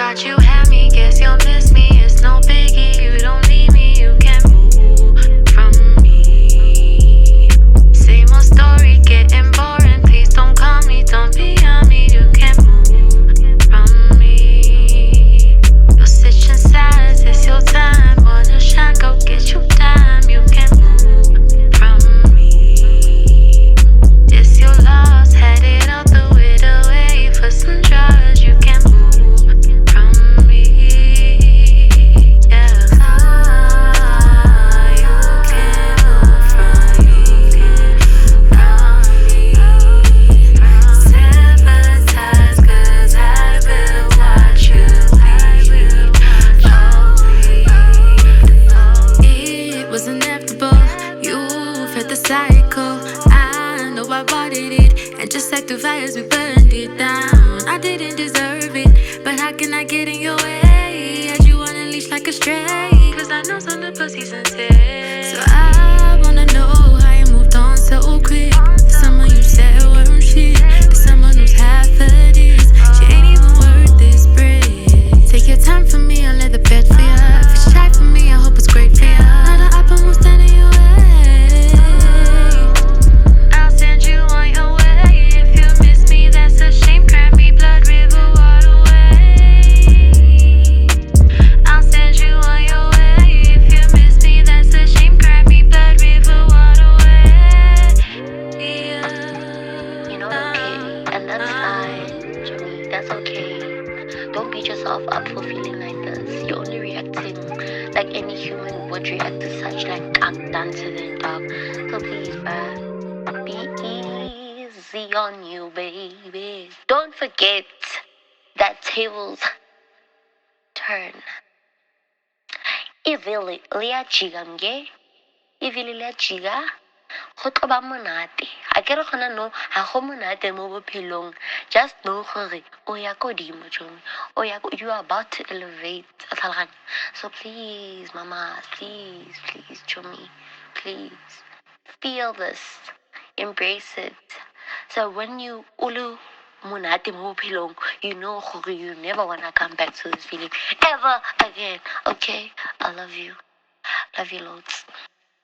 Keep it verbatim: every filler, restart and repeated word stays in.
thought you had me, guess you'll miss me. It's no biggie, you don't need me, you can't move from me. Same old story, getting boring. Please don't call me, don't be on me. You can't move from me. You're switching sides, it's your time. Wanna shine, go get you time. You can't move from me. It's your loss, had it all, threw it away for some drugs. You can't move from me. Yeah. Ah, you can't move from me. From me. Sympathize, 'cause I will watch you bleed. Oh, it was inevitable. You fed the cycle. I know I wanted it, and just like the fires, we burned it down. I didn't deserve it, but how can I get in your way? Had you on a leash like a stray, 'cause I know some of the pussy's sincere. So I wanna know how you moved on so quick. Someone you said weren't shit, someone who's half of this. She ain't even worth this bread. Take your time for me, I'll let the bed for ya. If it's shy for me, I hope it's great for ya. Not a up and won't stand in your way. I'll send you on your way. If you miss me, that's a shame. Grab me, blood river, waterway. I'll send you on your way. If you miss me, that's a shame. Grab me, blood river, waterway. Yeah. You know, okay, and that's fine, Jimmy. That's okay. Don't beat yourself up for feeling like this. You're only reacting like any human would react to such like I'm done to the dog. So please, bruh, be easy on you, baby. Don't forget that tables turn. Ivili liajiga nge, ivili liajiga. Go tlo ba monate. A ke re gona no ha go monate mo bophelong. Just know gore o ya ko dimo Jomi. O ya ko, you are about to elevate. So please, mama, please, please, Jomi, please feel this, embrace it. So when you ulu monate mo bophelong, you know gore you never wanna come back to this feeling ever again. Okay, I love you, love you loads.